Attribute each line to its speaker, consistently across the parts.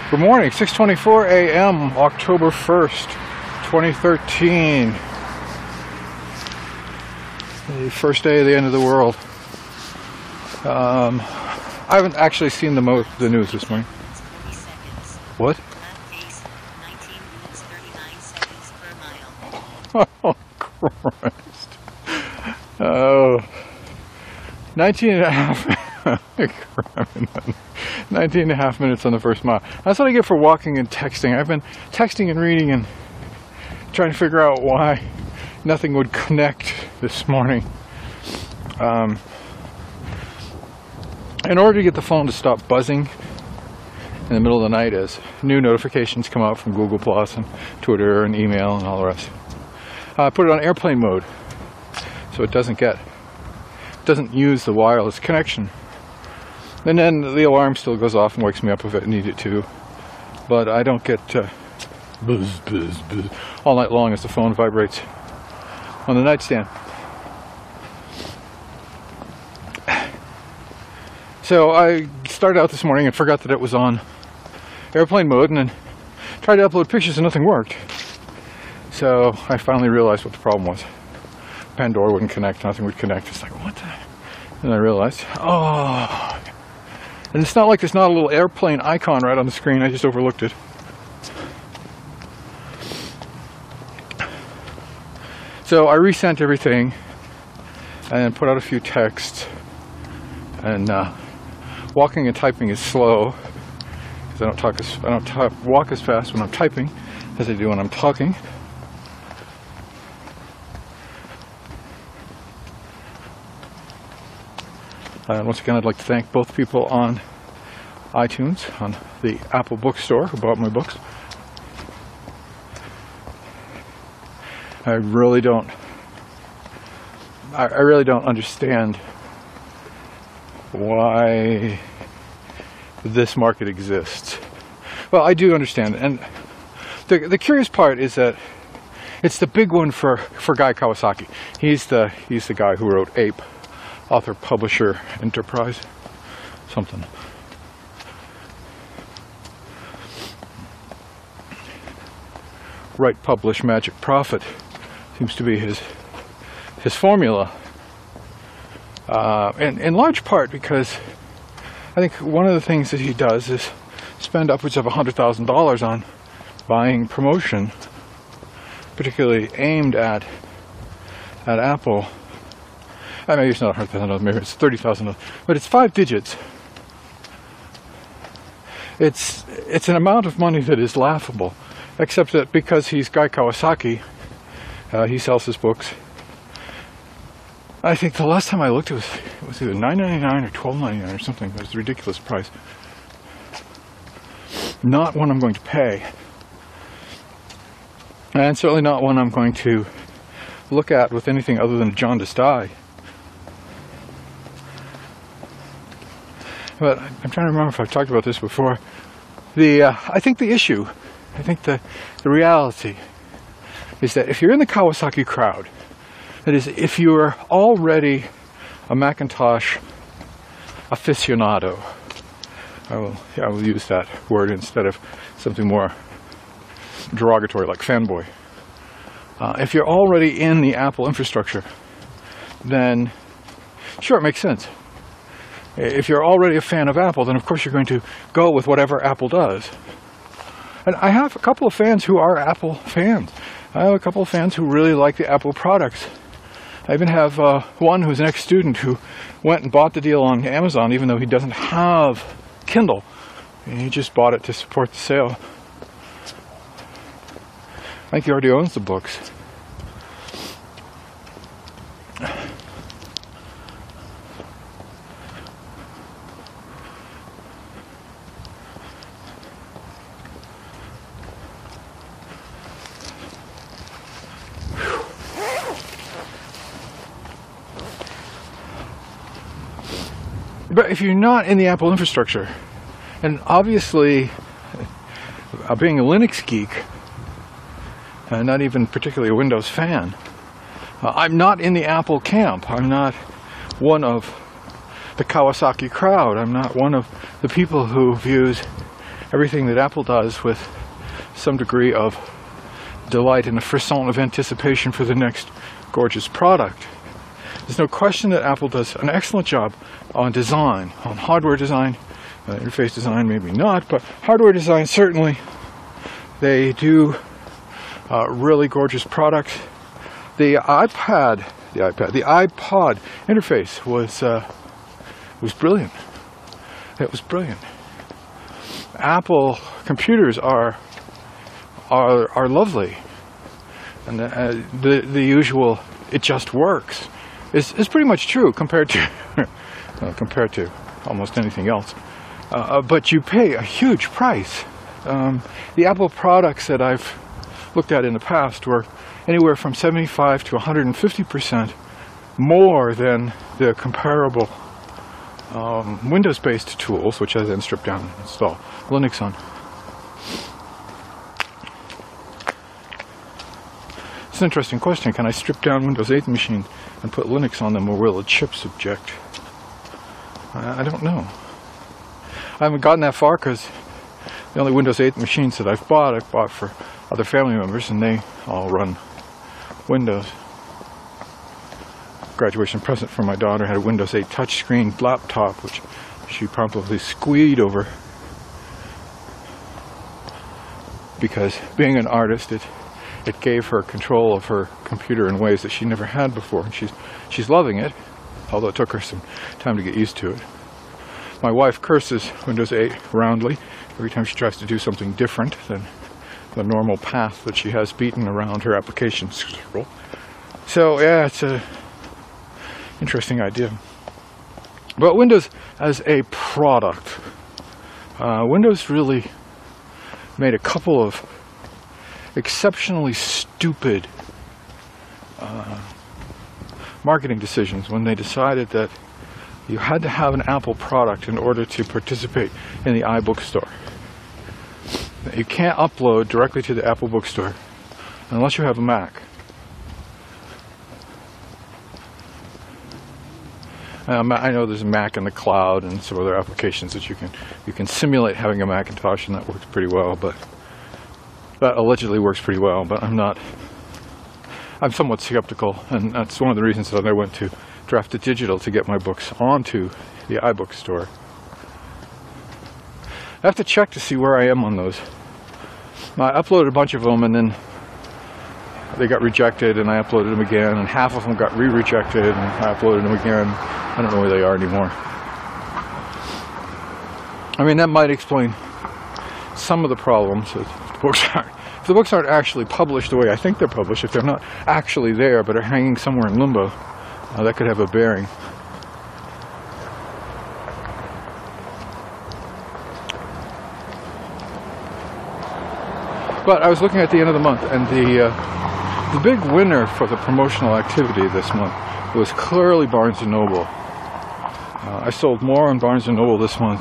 Speaker 1: Good morning, 6:24 a.m., October 1st, 2013. The first day of the end of the world. I haven't actually seen the news this morning. What? Oh, Christ. Oh. 19 and a half 19 and a half minutes on the first mile. That's what I get for walking and texting. I've been texting and reading and trying to figure out why nothing would connect this morning. In order to get the phone to stop buzzing in the middle of the night as new notifications come out from Google Plus and Twitter and email and all the rest, I put it on airplane mode so it doesn't use the wireless connection. And then the alarm still goes off and wakes me up if I need it to. But I don't get buzz, buzz, buzz all night long as the phone vibrates on the nightstand. So I started out this morning and forgot that it was on airplane mode and then tried to upload pictures and nothing worked. So I finally realized what the problem was. Pandora wouldn't connect, nothing would connect. It's like, what the? And I realized, oh. And it's not like there's not a little airplane icon right on the screen, I just overlooked it. So I resent everything and put out a few texts. And walking and typing is slow because I don't walk as fast when I'm typing as I do when I'm talking. And once again, I'd like to thank both people on iTunes, on the Apple bookstore who bought my books. I really don't understand why this market exists. Well, I do understand, and the curious part is that it's the big one for Guy Kawasaki. He's the guy who wrote Ape. Author, publisher, enterprise, something. Write, publish, magic, profit seems to be his formula. And in large part because I think one of the things that he does is spend upwards of $100,000 on buying promotion, particularly aimed at Apple. Maybe it's not $100,000, maybe it's $30,000, but it's 5 digits. It's an amount of money that is laughable, except that because he's Guy Kawasaki, he sells his books. I think the last time I looked, it was either $9.99 or $12.99 or something. It was a ridiculous price. Not one I'm going to pay, and certainly not one I'm going to look at with anything other than a jaundiced eye. But I'm trying to remember if I've talked about this before. I think the reality is that if you're in the Kawasaki crowd, that is, if you're already a Macintosh aficionado, I will use that word instead of something more derogatory like fanboy. If you're already in the Apple infrastructure, then sure, it makes sense. If you're already a fan of Apple, then of course you're going to go with whatever Apple does. And I have a couple of fans who are Apple fans. I have a couple of fans who really like the Apple products. I even have one who's an ex-student who went and bought the deal on Amazon even though he doesn't have Kindle. And he just bought it to support the sale. I think he already owns the books. But if you're not in the Apple infrastructure, and obviously being a Linux geek, not even particularly a Windows fan, I'm not in the Apple camp. I'm not one of the Kawasaki crowd. I'm not one of the people who views everything that Apple does with some degree of delight and a frisson of anticipation for the next gorgeous product. There's no question that Apple does an excellent job on design, on hardware design, interface design maybe not, but hardware design certainly. They do really gorgeous products. The iPod interface was brilliant. It was brilliant. Apple computers are lovely, and the usual "it just works" is pretty much true compared to almost anything else. But you pay a huge price. The Apple products that I've looked at in the past were anywhere from 75 to 150% more than the comparable Windows-based tools, which I then strip down and install Linux on. It's an interesting question. Can I strip down Windows 8 machine and put Linux on them, or will the chips object? I don't know. I haven't gotten that far because the only Windows 8 machines that I've bought for other family members, and they all run Windows. Graduation present for my daughter had a Windows 8 touchscreen laptop, which she promptly squeed over because, being an artist, it gave her control of her computer in ways that she never had before, and she's loving it, although it took her some time to get used to it. My wife curses Windows 8 roundly every time she tries to do something different than the normal path that she has beaten around her application scroll. So yeah, it's a interesting idea. But Windows as a product, Windows really made a couple of exceptionally stupid marketing decisions when they decided that you had to have an Apple product in order to participate in the iBook store. You can't upload directly to the Apple bookstore unless you have a Mac. I know there's a Mac in the cloud and some other applications that you can simulate having a Macintosh, and that works pretty well. But that allegedly works pretty well. But I'm somewhat skeptical, and that's one of the reasons that I went to Draft Digital to get my books onto the iBook store. I have to check to see where I am on those. I uploaded a bunch of them, and then they got rejected, and I uploaded them again, and half of them got re-rejected, and I uploaded them again. I don't know where they are anymore. I mean, that might explain some of the problems. If the books aren't actually published the way I think they're published, if they're not actually there but are hanging somewhere in limbo, that could have a bearing. But I was looking at the end of the month, and the big winner for the promotional activity this month was clearly Barnes & Noble. I sold more on Barnes & Noble this month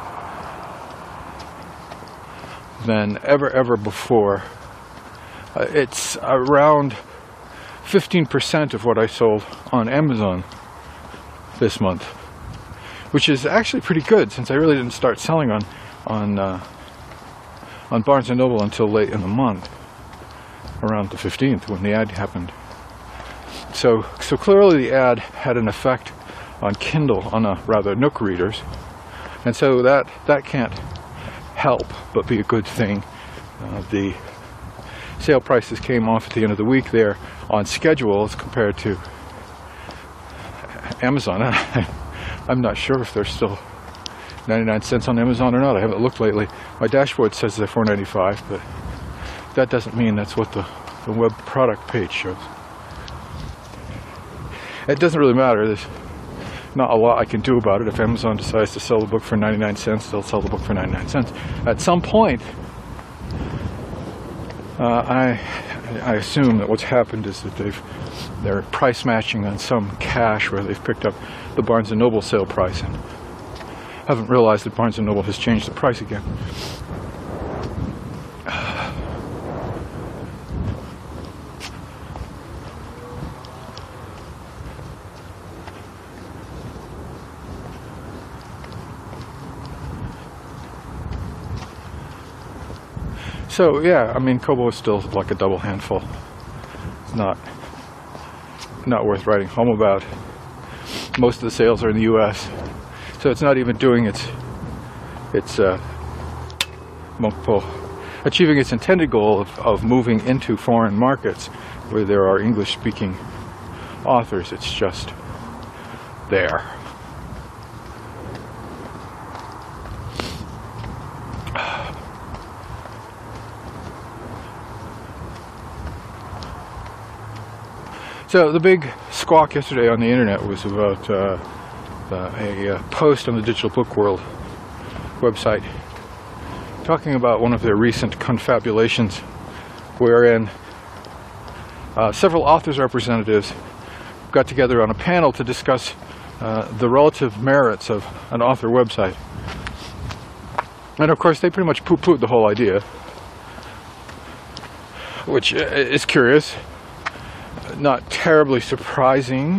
Speaker 1: than ever before. It's around 15% of what I sold on Amazon this month, which is actually pretty good, since I really didn't start selling on Barnes & Noble until late in the month, around the 15th when the ad happened. So clearly the ad had an effect on Kindle, rather Nook readers, and so that can't help but be a good thing. The sale prices came off at the end of the week there on schedule as compared to Amazon. I'm not sure if they're still 99 cents on Amazon or not. I haven't looked lately. My dashboard says they're $4.95, but that doesn't mean that's what the web product page shows. It doesn't really matter. There's not a lot I can do about it. If Amazon decides to sell the book for 99 cents, they'll sell the book for 99 cents. At some point, I assume that what's happened is that they're price matching on some cache where they've picked up the Barnes & Noble sale price and haven't realized that Barnes & Noble has changed the price again. So yeah, I mean, Kobo is still like a double handful. It's not worth writing home about. Most of the sales are in the U.S., so it's not even doing its achieving its intended goal of moving into foreign markets where there are English-speaking authors. It's just there. So the big squawk yesterday on the internet was about a post on the Digital Book World website talking about one of their recent confabulations wherein several authors' representatives got together on a panel to discuss the relative merits of an author website. And of course they pretty much poo-pooed the whole idea, which is curious. Not terribly surprising.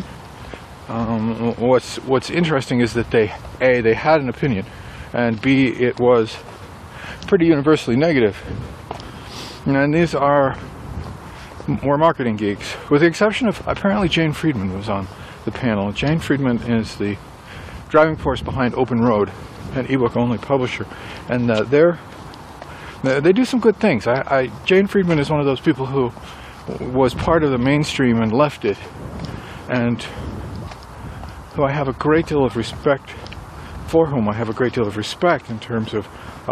Speaker 1: What's interesting is that they had an opinion, and B, it was pretty universally negative. And these were marketing geeks, with the exception of apparently Jane Friedman was on the panel. Jane Friedman is the driving force behind Open Road, an ebook-only publisher, and they do some good things. Jane Friedman is one of those people who was part of the mainstream and left it, and who I have a great deal of respect for, whom I have a great deal of respect in terms of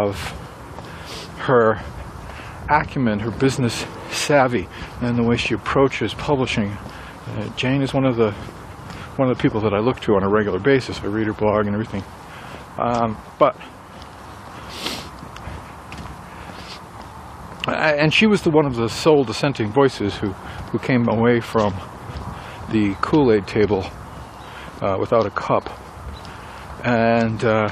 Speaker 1: her acumen, her business savvy, and the way she approaches publishing. Jane is one of the people that I look to on a regular basis. I read her blog and everything, and she was one of the sole dissenting voices who came away from the Kool-Aid table without a cup. And the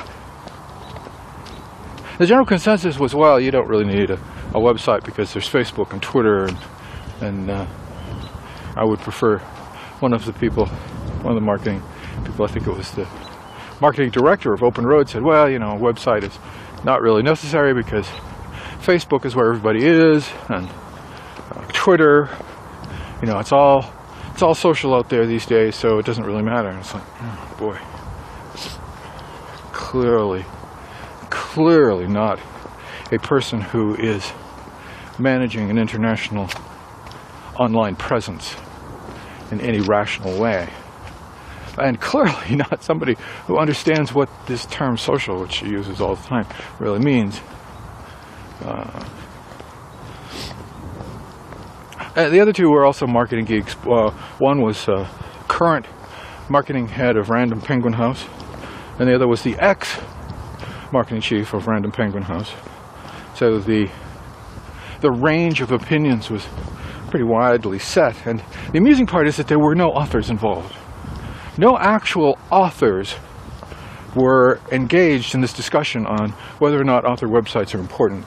Speaker 1: general consensus was, well, you don't really need a website because there's Facebook and Twitter, and I would prefer one of the marketing people, I think it was the marketing director of Open Road, said, well, you know, a website is not really necessary because Facebook is where everybody is, and Twitter, you know, it's all social out there these days, so it doesn't really matter. And it's like, oh boy, clearly not a person who is managing an international online presence in any rational way, and clearly not somebody who understands what this term social, which she uses all the time, really means. The other two were also marketing geeks. One was current marketing head of Random Penguin House, and the other was the ex-marketing chief of Random Penguin House. So the range of opinions was pretty widely set, and the amusing part is that there were no authors involved. No actual authors were engaged in this discussion on whether or not author websites are important.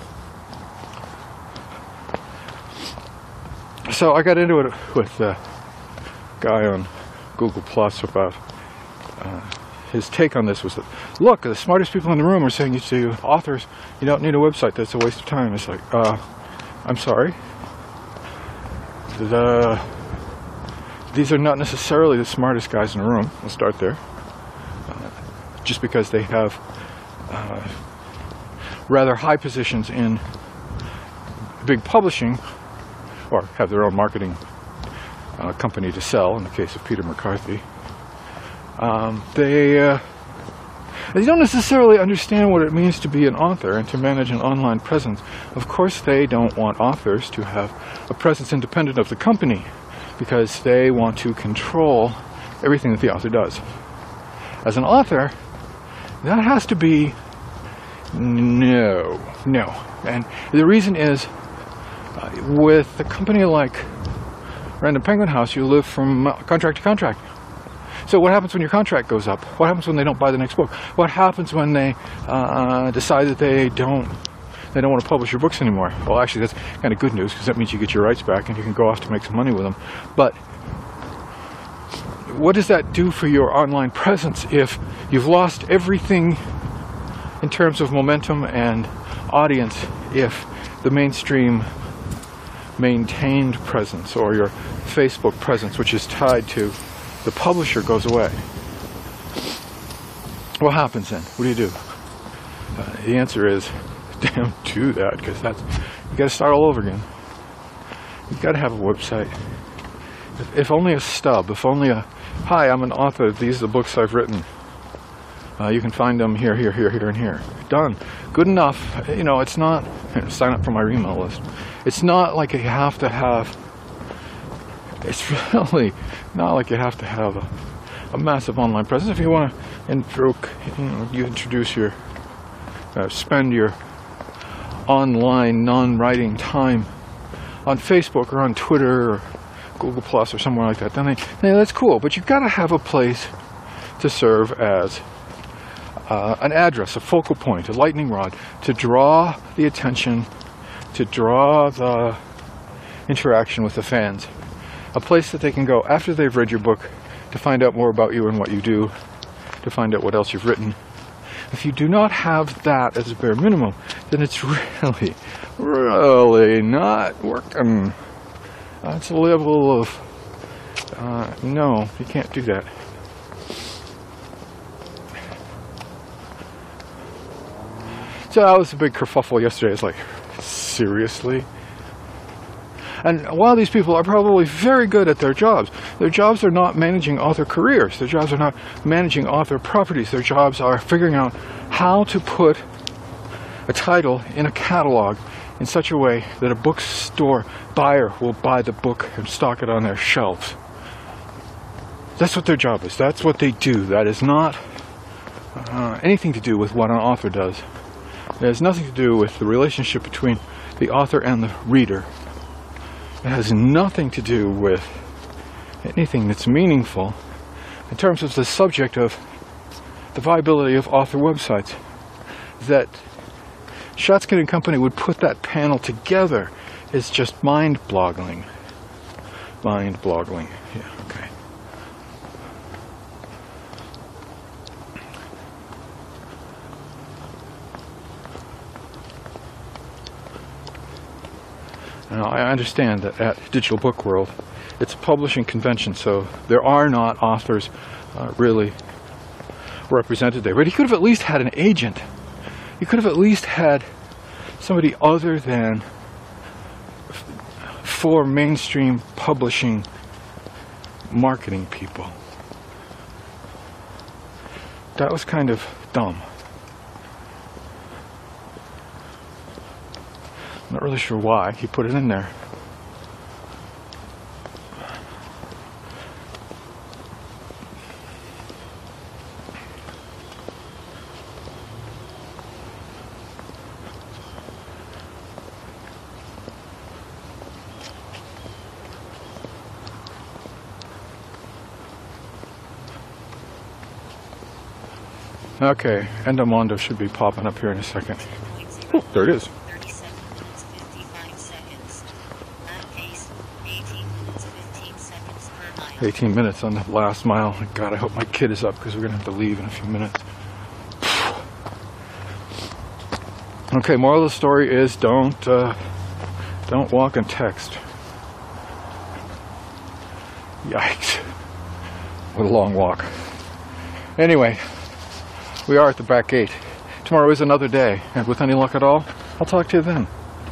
Speaker 1: So I got into it with a guy on Google Plus about his take on this was that, look, the smartest people in the room are saying to authors, you don't need a website, that's a waste of time. It's like, I'm sorry. These are not necessarily the smartest guys in the room. We'll start there. Just because they have rather high positions in big publishing, or have their own marketing company to sell, in the case of Peter McCarthy, they don't necessarily understand what it means to be an author and to manage an online presence. Of course, they don't want authors to have a presence independent of the company, because they want to control everything that the author does. As an author, that has to be no. And the reason is, with a company like Random Penguin House, you live from contract to contract. So what happens when your contract goes up? What happens when they don't buy the next book? What happens when they decide that they don't want to publish your books anymore? Well, actually, that's kind of good news, because that means you get your rights back and you can go off to make some money with them. But what does that do for your online presence if you've lost everything in terms of momentum and audience if the mainstream maintained presence or your Facebook presence, which is tied to the publisher, goes away. What happens then? What do you do? The answer is, damn, do that, because that's, you got to start all over again. You've got to have a website. If only a stub, if only a, hi, I'm an author, these are the books I've written. You can find them here, here, here, here, and here. Done. Good enough. You know, it's not, sign up for my email list. It's not like you have to have, it's really not like you have to have a massive online presence. If you want to, you introduce your, spend your online non-writing time on Facebook or on Twitter or Google Plus or somewhere like that, then that's cool. But you've got to have a place to serve as an address, a focal point, a lightning rod, to draw the attention, to draw the interaction with the fans. A place that they can go after they've read your book to find out more about you and what you do, to find out what else you've written. If you do not have that as a bare minimum, then it's really, really not working. It's a level of, no, you can't do that. So that was a big kerfuffle yesterday. It's like, seriously? And while these people are probably very good at their jobs are not managing author careers. Their jobs are not managing author properties. Their jobs are figuring out how to put a title in a catalog in such a way that a bookstore buyer will buy the book and stock it on their shelves. That's what their job is. That's what they do. That is not anything to do with what an author does. It has nothing to do with the relationship between the author and the reader. It has nothing to do with anything that's meaningful in terms of the subject of the viability of author websites. That Shotskin and Company would put that panel together is just mind-boggling. Mind-boggling. Yeah, okay. Now, I understand that at Digital Book World, it's a publishing convention, so there are not authors really represented there. But he could have at least had an agent. He could have at least had somebody other than four mainstream publishing marketing people. That was kind of dumb. I'm not really sure why he put it in there. Okay, Endomondo should be popping up here in a second. Oh, there it is. 18 minutes on the last mile. God, I hope my kid is up because we're going to have to leave in a few minutes. Okay, moral of the story is don't walk and text. Yikes. What a long walk. Anyway, we are at the back gate. Tomorrow is another day, and with any luck at all, I'll talk to you then.